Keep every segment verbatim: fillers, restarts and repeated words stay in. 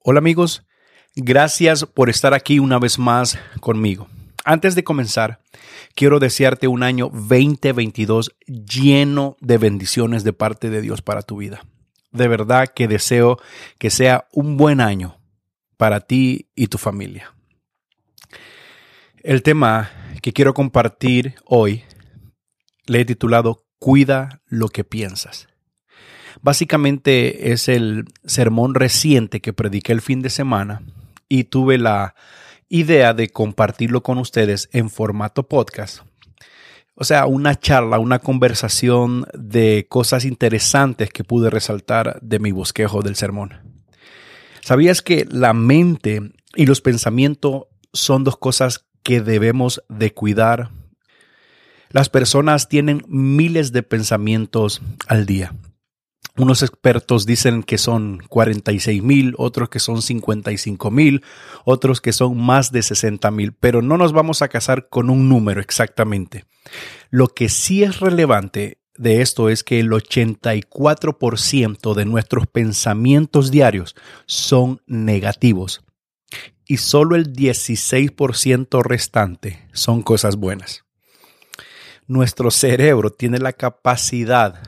Hola amigos, gracias por estar aquí una vez más conmigo. Antes de comenzar, quiero desearte un año veinte veintidós lleno de bendiciones de parte de Dios para tu vida. De verdad que deseo que sea un buen año para ti y tu familia. El tema que quiero compartir hoy le he titulado Cuida lo que piensas. Básicamente es el sermón reciente que prediqué el fin de semana y tuve la idea de compartirlo con ustedes en formato podcast. O sea, una charla, una conversación de cosas interesantes que pude resaltar de mi bosquejo del sermón. ¿Sabías que la mente y los pensamientos son dos cosas que debemos de cuidar? Las personas tienen miles de pensamientos al día. Unos expertos dicen que son cuarenta y seis mil, otros que son cincuenta y cinco mil, otros que son más de sesenta mil, pero no nos vamos a casar con un número exactamente. Lo que sí es relevante de esto es que el ochenta y cuatro por ciento de nuestros pensamientos diarios son negativos y solo el dieciséis por ciento restante son cosas buenas. Nuestro cerebro tiene la capacidad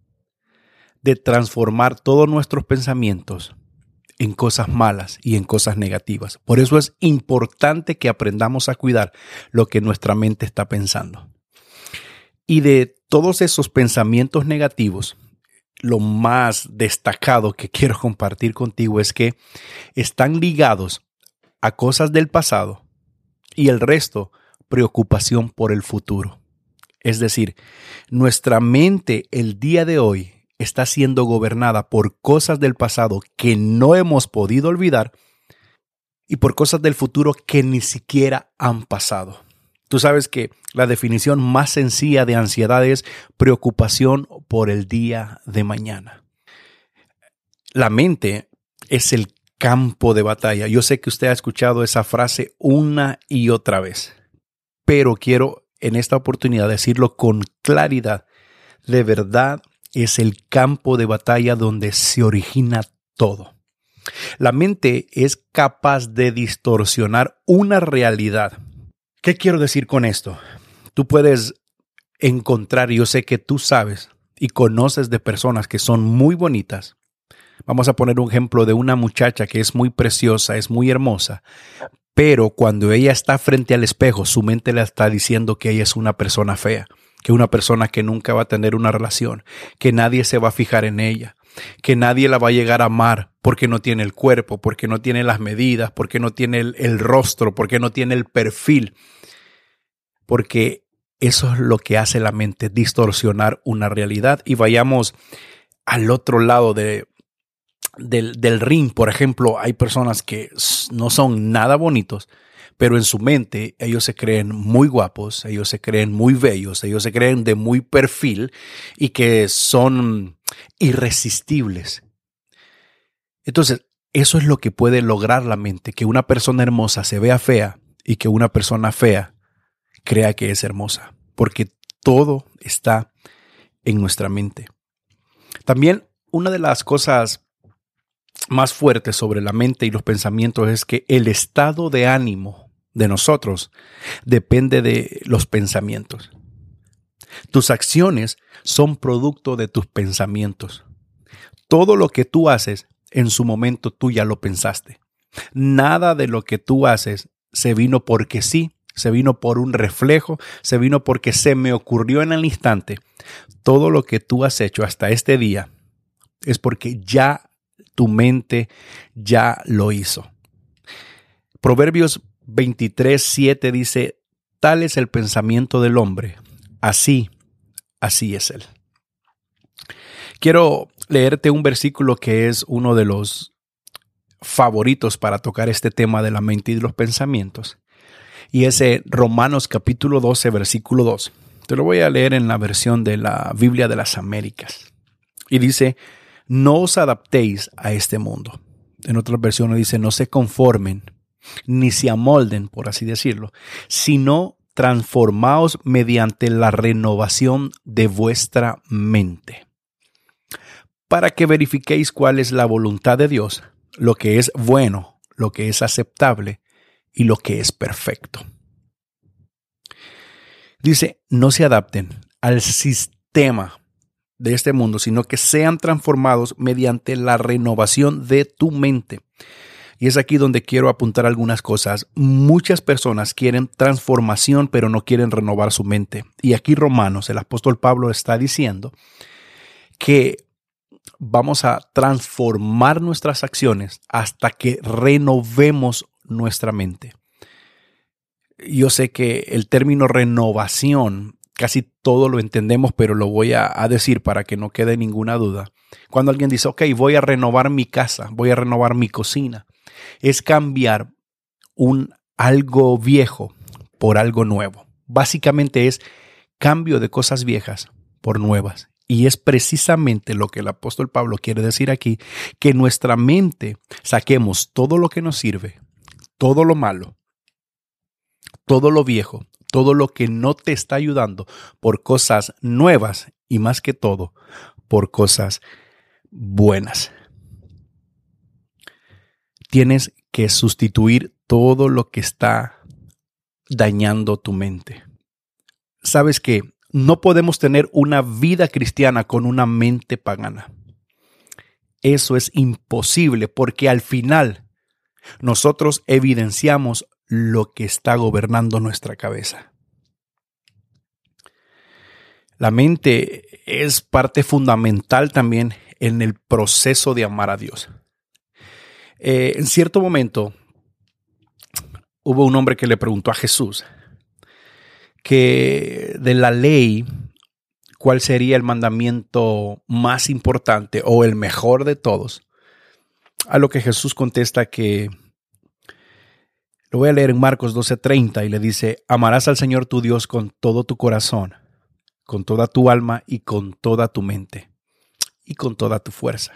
de transformar todos nuestros pensamientos en cosas malas y en cosas negativas. Por eso es importante que aprendamos a cuidar lo que nuestra mente está pensando. Y de todos esos pensamientos negativos, lo más destacado que quiero compartir contigo es que están ligados a cosas del pasado y el resto, preocupación por el futuro. Es decir, nuestra mente el día de hoy está siendo gobernada por cosas del pasado que no hemos podido olvidar y por cosas del futuro que ni siquiera han pasado. Tú sabes que la definición más sencilla de ansiedad es preocupación por el día de mañana. La mente es el campo de batalla. Yo sé que usted ha escuchado esa frase una y otra vez, pero quiero en esta oportunidad decirlo con claridad. De verdad, es el campo de batalla donde se origina todo. La mente es capaz de distorsionar una realidad. ¿Qué quiero decir con esto? Tú puedes encontrar, yo sé que tú sabes y conoces de personas que son muy bonitas. Vamos a poner un ejemplo de una muchacha que es muy preciosa, es muy hermosa, pero cuando ella está frente al espejo, su mente le está diciendo que ella es una persona fea, que una persona que nunca va a tener una relación, que nadie se va a fijar en ella, que nadie la va a llegar a amar porque no tiene el cuerpo, porque no tiene las medidas, porque no tiene el, el rostro, porque no tiene el perfil. Porque eso es lo que hace la mente, distorsionar una realidad. Y vayamos al otro lado de, del, del ring. Por ejemplo, hay personas que no son nada bonitos, pero en su mente ellos se creen muy guapos, ellos se creen muy bellos, ellos se creen de muy perfil y que son irresistibles. Entonces, eso es lo que puede lograr la mente, que una persona hermosa se vea fea y que una persona fea crea que es hermosa, porque todo está en nuestra mente. También una de las cosas más fuertes sobre la mente y los pensamientos es que el estado de ánimo de nosotros depende de los pensamientos. Tus acciones son producto de tus pensamientos. Todo lo que tú haces, en su momento tú ya lo pensaste. Nada de lo que tú haces se vino porque sí, se vino por un reflejo, se vino porque se me ocurrió en el instante. Todo lo que tú has hecho hasta este día es porque ya tu mente ya lo hizo. Proverbios veintitrés siete dice, tal es el pensamiento del hombre, así, así es él. Quiero leerte un versículo que es uno de los favoritos para tocar este tema de la mente y de los pensamientos. Y es Romanos capítulo doce, versículo dos. Te lo voy a leer en la versión de la Biblia de las Américas. Y dice, no os adaptéis a este mundo. En otras versiones dice, no se conformen, ni se amolden, por así decirlo, sino transformaos mediante la renovación de vuestra mente, para que verifiquéis cuál es la voluntad de Dios, lo que es bueno, lo que es aceptable y lo que es perfecto. Dice, no se adapten al sistema de este mundo, sino que sean transformados mediante la renovación de tu mente. Y es aquí donde quiero apuntar algunas cosas. Muchas personas quieren transformación, pero no quieren renovar su mente. Y aquí Romanos, el apóstol Pablo está diciendo que vamos a transformar nuestras acciones hasta que renovemos nuestra mente. Yo sé que el término renovación casi todo lo entendemos, pero lo voy a, a decir para que no quede ninguna duda. Cuando alguien dice, ok, voy a renovar mi casa, voy a renovar mi cocina, es cambiar un algo viejo por algo nuevo. Básicamente es cambio de cosas viejas por nuevas. Y es precisamente lo que el apóstol Pablo quiere decir aquí, que nuestra mente saquemos todo lo que nos sirve, todo lo malo, todo lo viejo, todo lo que no te está ayudando por cosas nuevas y más que todo por cosas buenas. Tienes que sustituir todo lo que está dañando tu mente. ¿Sabes qué? No podemos tener una vida cristiana con una mente pagana. Eso es imposible porque al final nosotros evidenciamos lo que está gobernando nuestra cabeza. La mente es parte fundamental también en el proceso de amar a Dios. Eh, en cierto momento hubo un hombre que le preguntó a Jesús que de la ley, ¿cuál sería el mandamiento más importante o el mejor de todos? A lo que Jesús contesta que, lo voy a leer en Marcos doce treinta y le dice, amarás al Señor tu Dios con todo tu corazón, con toda tu alma y con toda tu mente y con toda tu fuerza.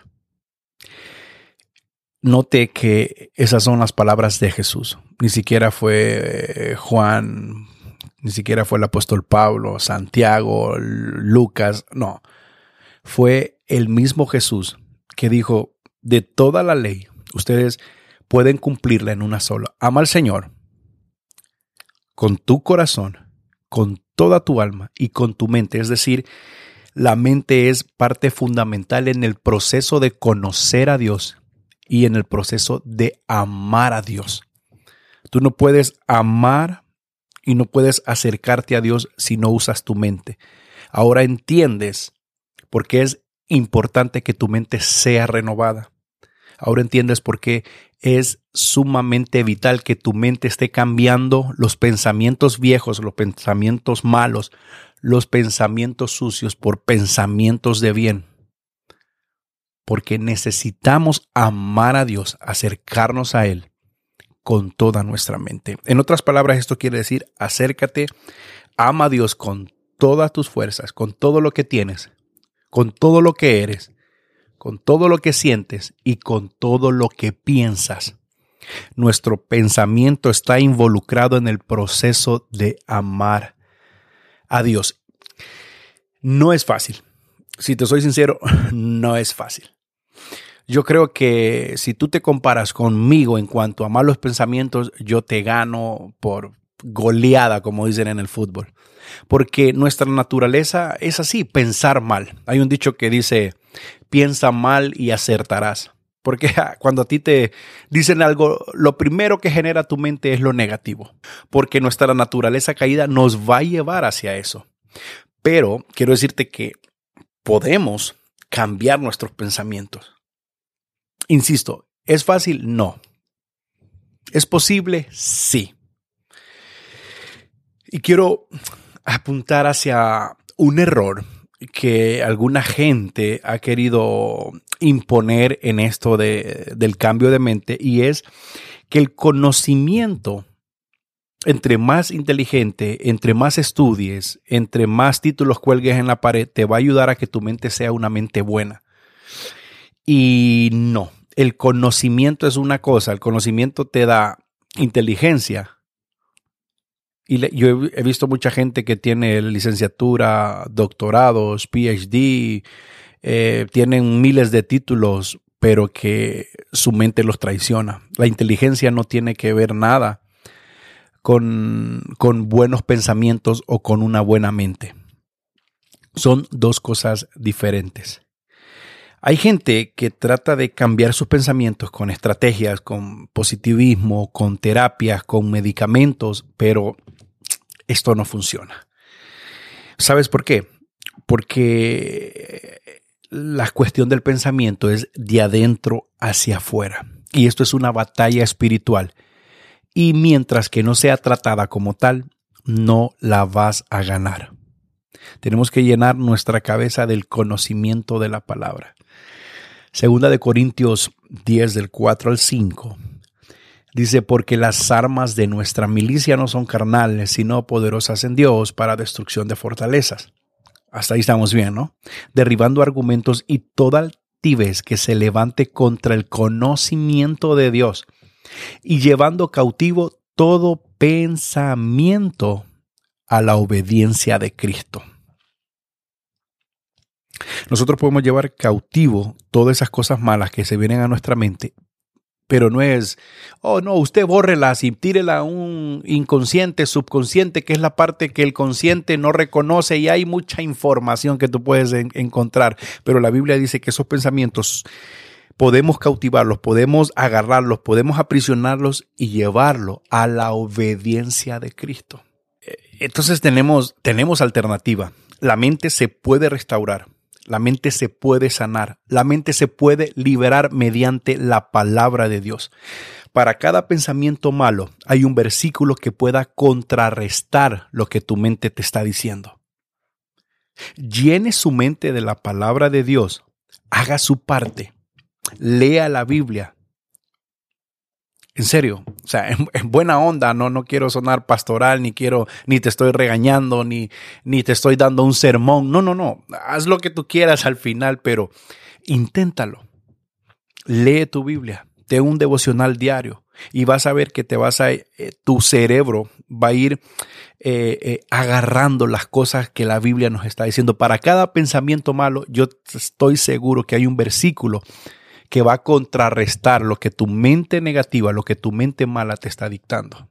Note que esas son las palabras de Jesús. Ni siquiera fue Juan, ni siquiera fue el apóstol Pablo, Santiago, Lucas. No, fue el mismo Jesús que dijo, de toda la ley, ustedes pueden cumplirla en una sola. Ama al Señor con tu corazón, con toda tu alma y con tu mente. Es decir, la mente es parte fundamental en el proceso de conocer a Dios y en el proceso de amar a Dios. Tú no puedes amar y no puedes acercarte a Dios si no usas tu mente. Ahora entiendes por qué es importante que tu mente sea renovada. Ahora entiendes por qué es sumamente vital que tu mente esté cambiando los pensamientos viejos, los pensamientos malos, los pensamientos sucios por pensamientos de bien. Porque necesitamos amar a Dios, acercarnos a Él con toda nuestra mente. En otras palabras, esto quiere decir, acércate, ama a Dios con todas tus fuerzas, con todo lo que tienes, con todo lo que eres, con todo lo que sientes y con todo lo que piensas. Nuestro pensamiento está involucrado en el proceso de amar a Dios. No es fácil. Si te soy sincero, no es fácil. Yo creo que si tú te comparas conmigo en cuanto a malos pensamientos, yo te gano por goleada, como dicen en el fútbol. Porque nuestra naturaleza es así, pensar mal. Hay un dicho que dice, piensa mal y acertarás. Porque cuando a ti te dicen algo, lo primero que genera tu mente es lo negativo. Porque nuestra naturaleza caída nos va a llevar hacia eso. Pero quiero decirte que podemos cambiar nuestros pensamientos. Insisto, ¿es fácil? No. ¿Es posible? Sí. Y quiero apuntar hacia un error que alguna gente ha querido imponer en esto de, del cambio de mente, y es que el conocimiento, entre más inteligente, entre más estudies, entre más títulos cuelgues en la pared, te va a ayudar a que tu mente sea una mente buena. Y no, el conocimiento es una cosa, el conocimiento te da inteligencia. Y le, yo he, he visto mucha gente que tiene licenciatura, doctorados, P H D, eh, tienen miles de títulos, pero que su mente los traiciona. La inteligencia no tiene que ver nada con, con buenos pensamientos o con una buena mente. Son dos cosas diferentes. Hay gente que trata de cambiar sus pensamientos con estrategias, con positivismo, con terapias, con medicamentos, pero esto no funciona. ¿Sabes por qué? Porque la cuestión del pensamiento es de adentro hacia afuera. Y esto es una batalla espiritual. Y mientras que no sea tratada como tal, no la vas a ganar. Tenemos que llenar nuestra cabeza del conocimiento de la palabra. Segunda de Corintios diez, del cuatro al cinco. Dice, porque las armas de nuestra milicia no son carnales, sino poderosas en Dios para destrucción de fortalezas. Hasta ahí estamos bien, ¿no? Derribando argumentos y toda altivez que se levante contra el conocimiento de Dios y llevando cautivo todo pensamiento a la obediencia de Cristo. Nosotros podemos llevar cautivo todas esas cosas malas que se vienen a nuestra mente, pero no es, oh no, usted bórrelas y tírela a un inconsciente, subconsciente, que es la parte que el consciente no reconoce, y hay mucha información que tú puedes en- encontrar, pero la Biblia dice que esos pensamientos podemos cautivarlos, podemos agarrarlos, podemos aprisionarlos y llevarlos a la obediencia de Cristo. Entonces tenemos, tenemos alternativa. La mente se puede restaurar. La mente se puede sanar, la mente se puede liberar mediante la palabra de Dios. Para cada pensamiento malo hay un versículo que pueda contrarrestar lo que tu mente te está diciendo. Llene su mente de la palabra de Dios, haga su parte, lea la Biblia. En serio, o sea, en, en buena onda, no, no quiero sonar pastoral, ni quiero, ni te estoy regañando, ni, ni te estoy dando un sermón. No, no, no. Haz lo que tú quieras al final, pero inténtalo. Lee tu Biblia, ten un devocional diario y vas a ver que te vas a, eh, tu cerebro va a ir eh, eh, agarrando las cosas que la Biblia nos está diciendo. Para cada pensamiento malo, yo estoy seguro que hay un versículo que va a contrarrestar lo que tu mente negativa, lo que tu mente mala te está dictando.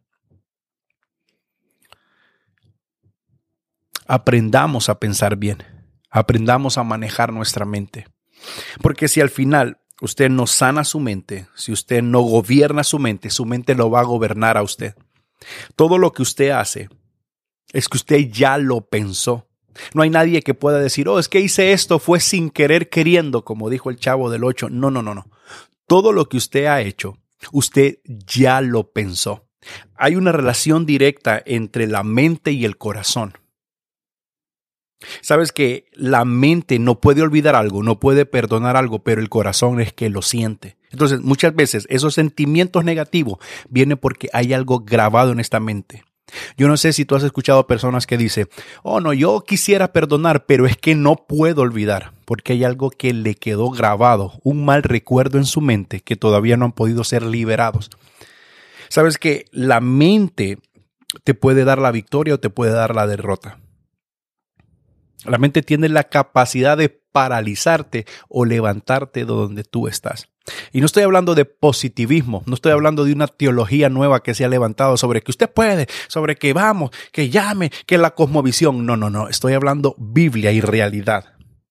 Aprendamos a pensar bien, aprendamos a manejar nuestra mente. Porque si al final usted no sana su mente, si usted no gobierna su mente, su mente lo va a gobernar a usted. Todo lo que usted hace es que usted ya lo pensó. No hay nadie que pueda decir, oh, es que hice esto, fue sin querer queriendo, como dijo el Chavo del Ocho. No, no, no, no. Todo lo que usted ha hecho, usted ya lo pensó. Hay una relación directa entre la mente y el corazón. Sabes que la mente no puede olvidar algo, no puede perdonar algo, pero el corazón es que lo siente. Entonces, muchas veces esos sentimientos negativos vienen porque hay algo grabado en esta mente. Yo no sé si tú has escuchado personas que dicen, oh no, yo quisiera perdonar, pero es que no puedo olvidar, porque hay algo que le quedó grabado, un mal recuerdo en su mente que todavía no han podido ser liberados. Sabes que la mente te puede dar la victoria o te puede dar la derrota. La mente tiene la capacidad de paralizarte o levantarte de donde tú estás. Y no estoy hablando de positivismo, no estoy hablando de una teología nueva que se ha levantado sobre que usted puede, sobre que vamos, que llame, que la cosmovisión. No, no, no, estoy hablando Biblia y realidad.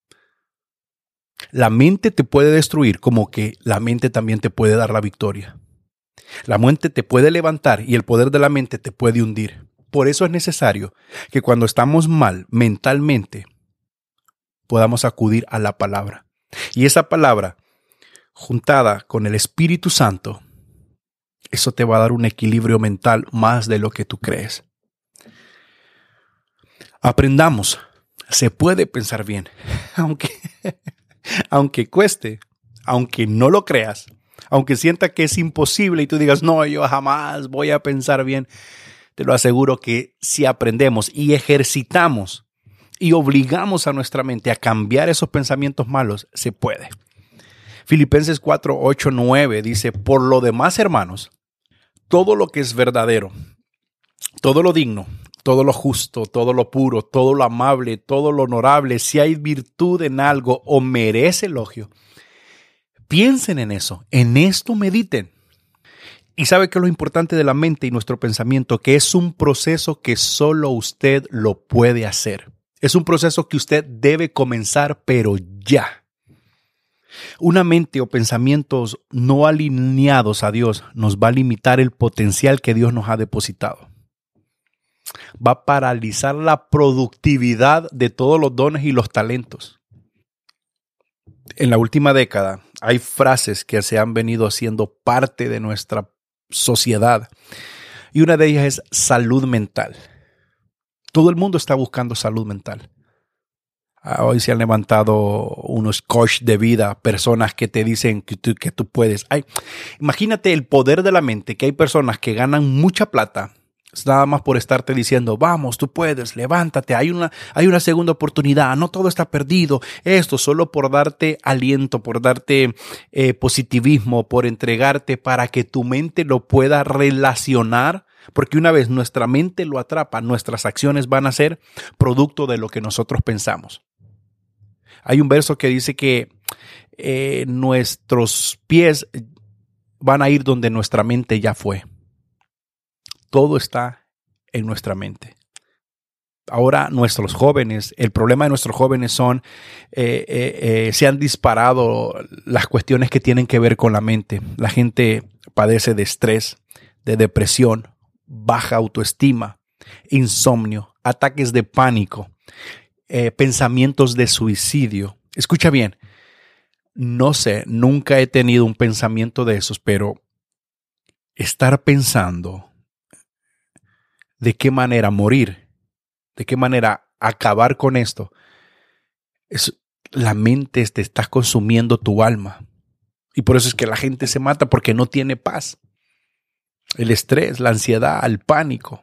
La mente te puede destruir como que la mente también te puede dar la victoria. La mente te puede levantar y el poder de la mente te puede hundir. Por eso es necesario que cuando estamos mal mentalmente podamos acudir a la palabra. Y esa palabra, juntada con el Espíritu Santo, eso te va a dar un equilibrio mental más de lo que tú crees. Aprendamos, se puede pensar bien, aunque, aunque cueste, aunque no lo creas, aunque sienta que es imposible y tú digas, no, yo jamás voy a pensar bien. Te lo aseguro que si aprendemos y ejercitamos y obligamos a nuestra mente a cambiar esos pensamientos malos, se puede. Filipenses cuatro, ocho, nueve dice, por lo demás, hermanos, todo lo que es verdadero, todo lo digno, todo lo justo, todo lo puro, todo lo amable, todo lo honorable, si hay virtud en algo o merece elogio, piensen en eso, en esto mediten. Y sabe que lo importante de la mente y nuestro pensamiento, que es un proceso que solo usted lo puede hacer. Es un proceso que usted debe comenzar, pero ya. Una mente o pensamientos no alineados a Dios nos va a limitar el potencial que Dios nos ha depositado. Va a paralizar la productividad de todos los dones y los talentos. En la última década hay frases que se han venido haciendo parte de nuestra sociedad y una de ellas es salud mental. Todo el mundo está buscando salud mental. Hoy se han levantado unos coach de vida, personas que te dicen que tú, que tú puedes. Ay, imagínate el poder de la mente, que hay personas que ganan mucha plata nada más por estarte diciendo, vamos, tú puedes, levántate, hay una, hay una segunda oportunidad, no todo está perdido. Esto solo por darte aliento, por darte eh, positivismo, por entregarte para que tu mente lo pueda relacionar. Porque una vez nuestra mente lo atrapa, nuestras acciones van a ser producto de lo que nosotros pensamos. Hay un verso que dice que eh, nuestros pies van a ir donde nuestra mente ya fue. Todo está en nuestra mente. Ahora nuestros jóvenes, el problema de nuestros jóvenes son, eh, eh, eh, se han disparado las cuestiones que tienen que ver con la mente. La gente padece de estrés, de depresión, baja autoestima, insomnio, ataques de pánico, eh, pensamientos de suicidio. Escucha bien, no sé, nunca he tenido un pensamiento de esos, pero estar pensando de qué manera morir, de qué manera acabar con esto, es, la mente te está consumiendo tu alma. Y por eso es que la gente se mata porque no tiene paz. El estrés, la ansiedad, el pánico.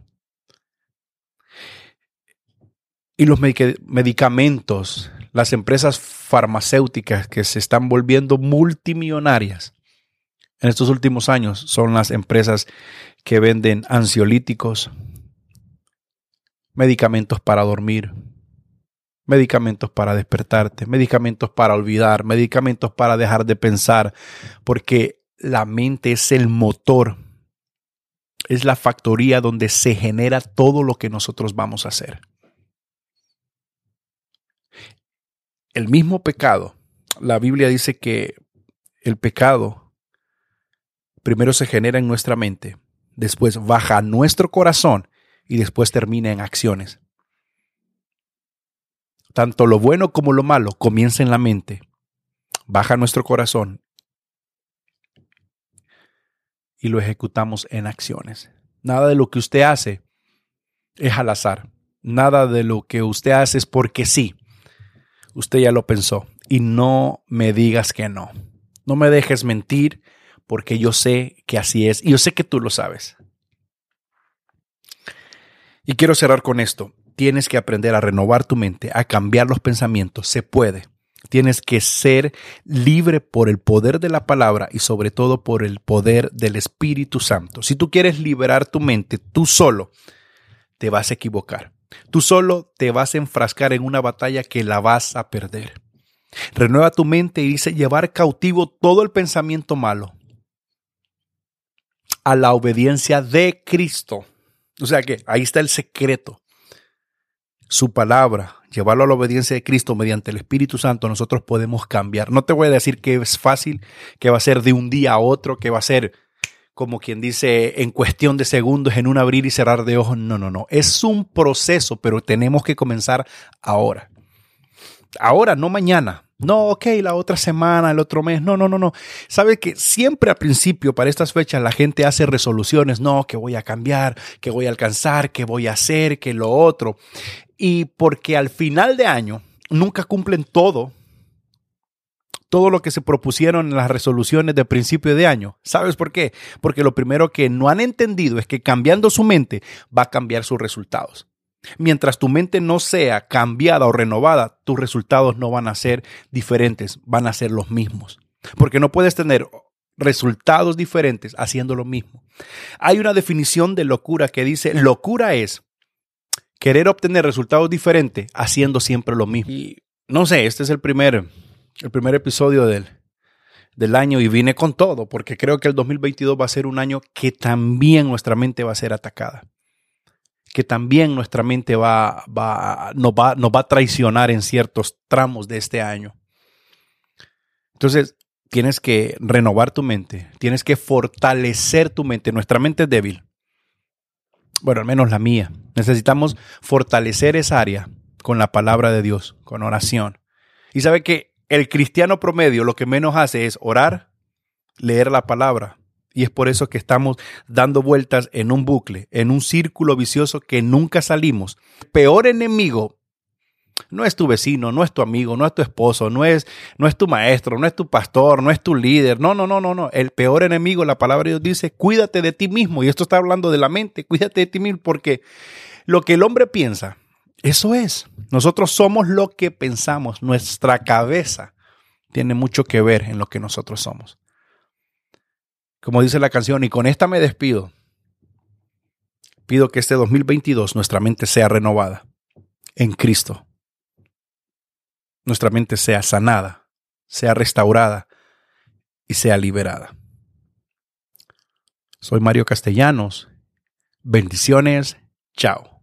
Y los medicamentos, las empresas farmacéuticas que se están volviendo multimillonarias en estos últimos años son las empresas que venden ansiolíticos, medicamentos para dormir, medicamentos para despertarte, medicamentos para olvidar, medicamentos para dejar de pensar, porque la mente es el motor. Es la factoría donde se genera todo lo que nosotros vamos a hacer. El mismo pecado, la Biblia dice que el pecado primero se genera en nuestra mente, después baja a nuestro corazón y después termina en acciones. Tanto lo bueno como lo malo comienza en la mente, baja a nuestro corazón y lo ejecutamos en acciones. Nada de lo que usted hace es al azar. Nada de lo que usted hace es porque sí. Usted ya lo pensó. Y no me digas que no. No me dejes mentir porque yo sé que así es. Y yo sé que tú lo sabes. Y quiero cerrar con esto. Tienes que aprender a renovar tu mente, a cambiar los pensamientos. Se puede. Tienes que ser libre por el poder de la palabra y sobre todo por el poder del Espíritu Santo. Si tú quieres liberar tu mente, tú solo te vas a equivocar. Tú solo te vas a enfrascar en una batalla que la vas a perder. Renueva tu mente y dice llevar cautivo todo el pensamiento malo a la obediencia de Cristo. O sea que ahí está el secreto. Su palabra, llevarlo a la obediencia de Cristo mediante el Espíritu Santo, nosotros podemos cambiar. No te voy a decir que es fácil, que va a ser de un día a otro, que va a ser como quien dice en cuestión de segundos, en un abrir y cerrar de ojos. No, no, no. Es un proceso, pero tenemos que comenzar ahora. Ahora, no mañana. No, ok, la otra semana, el otro mes. No, no, no, no. ¿Sabe que siempre al principio, para estas fechas, la gente hace resoluciones? No, que voy a cambiar, que voy a alcanzar, que voy a hacer, que lo otro. Y porque al final de año nunca cumplen todo, todo lo que se propusieron en las resoluciones de principio de año. ¿Sabes por qué? Porque lo primero que no han entendido es que cambiando su mente va a cambiar sus resultados. Mientras tu mente no sea cambiada o renovada, tus resultados no van a ser diferentes, van a ser los mismos. Porque no puedes tener resultados diferentes haciendo lo mismo. Hay una definición de locura que dice, locura es querer obtener resultados diferentes haciendo siempre lo mismo. Y no sé, este es el primer, el primer episodio del, del año y vine con todo, porque creo que el dos mil veintidós va a ser un año que también nuestra mente va a ser atacada, que también nuestra mente va, va, nos, va, nos va a traicionar en ciertos tramos de este año. Entonces, tienes que renovar tu mente, tienes que fortalecer tu mente. Nuestra mente es débil. Bueno, al menos la mía. Necesitamos fortalecer esa área con la palabra de Dios, con oración. Y sabe que el cristiano promedio lo que menos hace es orar, leer la palabra. Y es por eso que estamos dando vueltas en un bucle, en un círculo vicioso que nunca salimos. El peor enemigo no es tu vecino, no es tu amigo, no es tu esposo, no es, no es tu maestro, no es tu pastor, no es tu líder. No, no, no, no, no. El peor enemigo, la palabra de Dios dice, cuídate de ti mismo. Y esto está hablando de la mente, cuídate de ti mismo, porque lo que el hombre piensa, eso es. Nosotros somos lo que pensamos. Nuestra cabeza tiene mucho que ver en lo que nosotros somos. Como dice la canción, y con esta me despido. Pido que este dos mil veintidós nuestra mente sea renovada en Cristo. Nuestra mente sea sanada, sea restaurada y sea liberada. Soy Mario Castellanos. Bendiciones. Chao.